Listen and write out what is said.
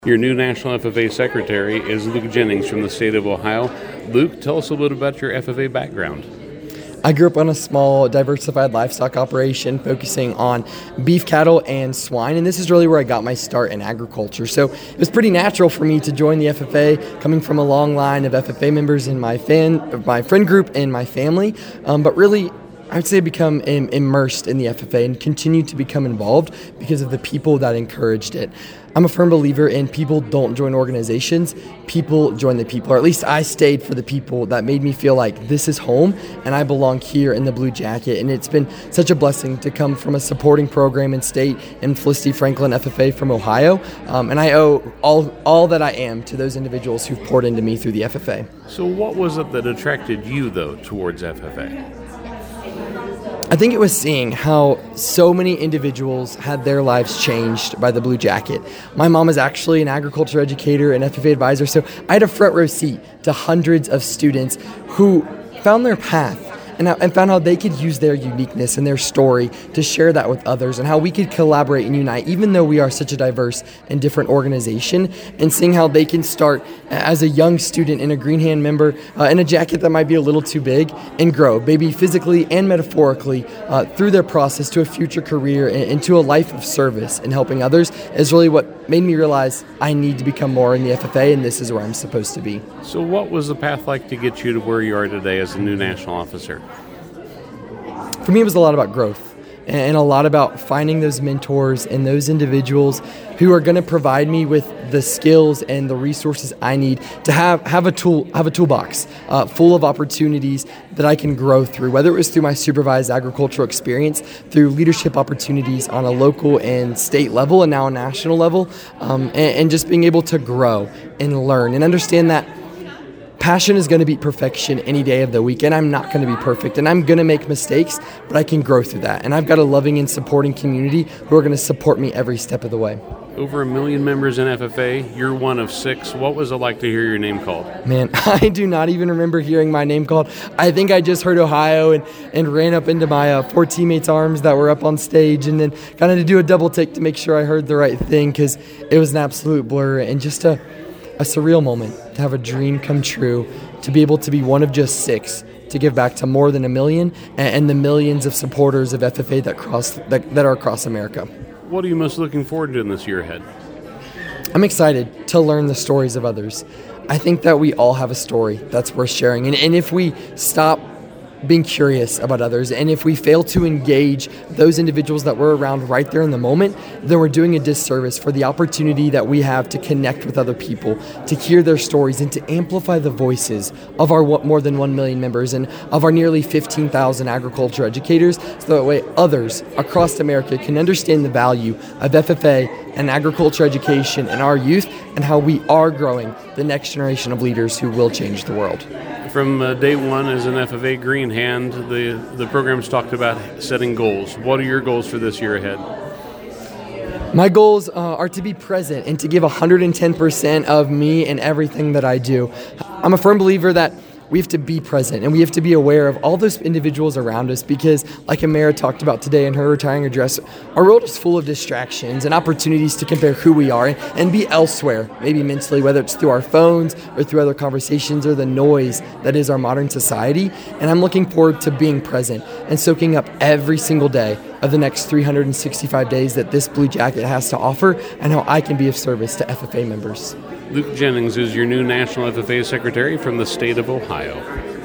Your new National FFA Secretary is Luke Jennings from the state of Ohio. Luke, tell us a little bit about your FFA background. I grew up on a small, diversified livestock operation focusing on beef cattle and swine, and this is really where I got my start in agriculture. So it was pretty natural for me to join the FFA, coming from a long line of FFA members in my friend group and my family, but really I would say become immersed in the FFA and continue to become involved because of the people that encouraged it. I'm a firm believer in people don't join organizations, people join the people, or at least I stayed for the people that made me feel like this is home and I belong here in the Blue Jacket. And it's been such a blessing to come from a supporting program in state and Felicity Franklin FFA from Ohio. And I owe all that I am to those individuals who've poured into me through the FFA. So what was it that attracted you, though, towards FFA? I think it was seeing how so many individuals had their lives changed by the Blue Jacket. My mom is actually an agriculture educator and FFA advisor, so I had a front row seat to hundreds of students who found their path and found how they could use their uniqueness and their story to share that with others, and how we could collaborate and unite even though we are such a diverse and different organization, and seeing how they can start as a young student in a Green Hand member in a jacket that might be a little too big and grow, maybe physically and metaphorically through their process to a future career and to a life of service and helping others is really what made me realize I need to become more in the FFA, and this is where I'm supposed to be. So what was the path like to get you to where you are today as a new national officer? For me, it was a lot about growth and a lot about finding those mentors and those individuals who are going to provide me with the skills and the resources I need to have a toolbox full of opportunities that I can grow through, whether it was through my supervised agricultural experience, through leadership opportunities on a local and state level and now a national level, and just being able to grow and learn and understand that passion is going to beat perfection any day of the week, and I'm not going to be perfect, and I'm going to make mistakes, but I can grow through that. And I've got a loving and supporting community who are going to support me every step of the way. Over 1 million members in FFA. You're one of 6. What was it like to hear your name called? Man, I do not even remember hearing my name called. I think I just heard Ohio and ran up into my 4 teammates' arms that were up on stage, and then kind of to do a double take to make sure I heard the right thing, because it was an absolute blur and just a surreal moment to have a dream come true, to be able to be one of just 6, to give back to more than 1 million and the millions of supporters of FFA that are across America. What are you most looking forward to in this year ahead? I'm excited to learn the stories of others. I think that we all have a story that's worth sharing. And if we stop being curious about others, and if we fail to engage those individuals that we're around right there in the moment, then we're doing a disservice for the opportunity that we have to connect with other people, to hear their stories, and to amplify the voices of our more than 1 million members and of our nearly 15,000 agriculture educators, so that way others across America can understand the value of FFA and agriculture education in our youth, and how we are growing the next generation of leaders who will change the world. From day one as an FFA Green Hand, the program's talked about setting goals. What are your goals for this year ahead? My goals are to be present and to give 110% of me in everything that I do. I'm a firm believer that we have to be present and we have to be aware of all those individuals around us, because like Amara talked about today in her retiring address, our world is full of distractions and opportunities to compare who we are and be elsewhere, maybe mentally, whether it's through our phones or through other conversations or the noise that is our modern society. And I'm looking forward to being present and soaking up every single day of the next 365 days that this Blue Jacket has to offer, and how I can be of service to FFA members. Luke Jennings is your new National FFA Secretary from the state of Ohio.